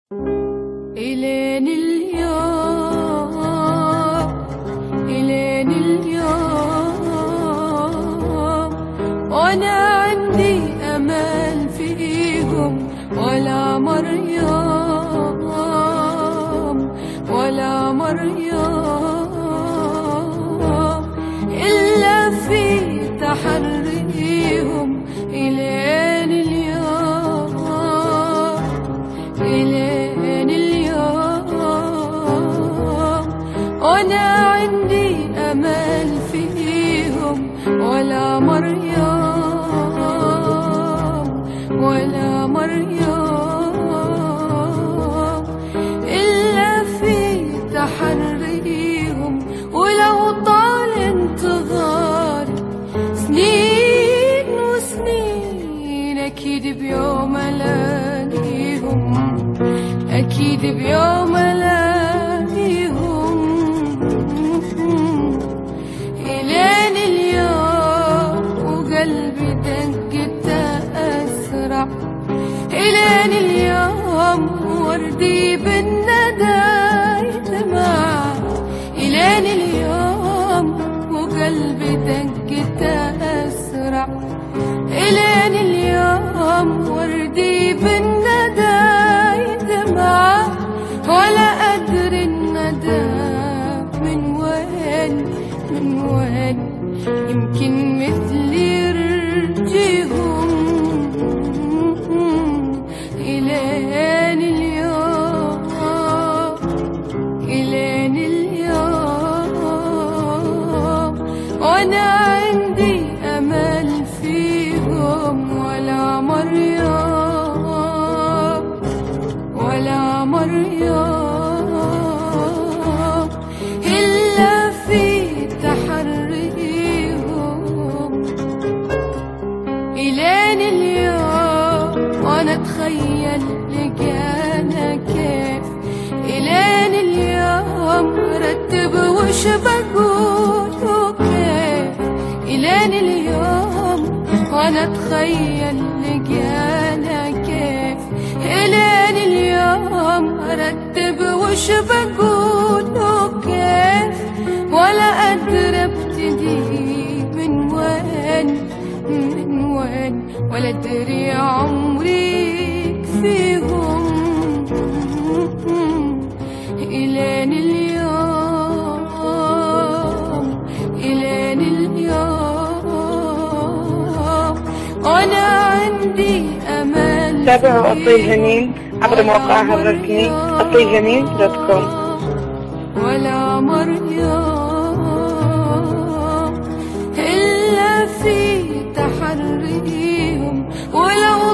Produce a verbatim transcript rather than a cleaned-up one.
إلين اليوم إلين اليوم وأنا عندي أمل فيهم، ولا مر يوم ولا مر يوم إلا في تحريهم. إلين اليوم إلين وأنا عندي أمل فيهم، ولا مر يوم ولا مر يوم إلا في تحريهم. ولو طال انتظاري سنين وسنين، أكيد بيوم ألاقيهم، أكيد بيوم ألاقيهم. إلين اليوم وقلبي دقته أسرع، إلين اليوم وردي بالندى يدمع، إلين اليوم وقلبي دقته أسرع، إلين اليوم وردي بالندى يدمع. ولا أدري الندى من وين من وين، يمكن مثلي يرجيهم. إلين اليوم إلين اليوم وأنا عندي أمل فيهم، ولا مر يوم ولا مر يوم إلا في تحريهم. إلين اليوم وأنا أتخيل لقانا كيف، إلين اليوم رتب وش بقول وكيف، إلين اليوم وأنا أتخيل لقانا كيف، إلين اليوم رتب وش بقول وكيف. ولا أدري ابتدي من وين من وين، ولا أدري عمري فيهم. إلين اليوم إلين اليوم وأنا عندي أمل. تابعوا أطيل جميل عبر موقعها الرسمي أطيل جميل دوت كوم. ولا مر يوم إلا في تحريهم. ولو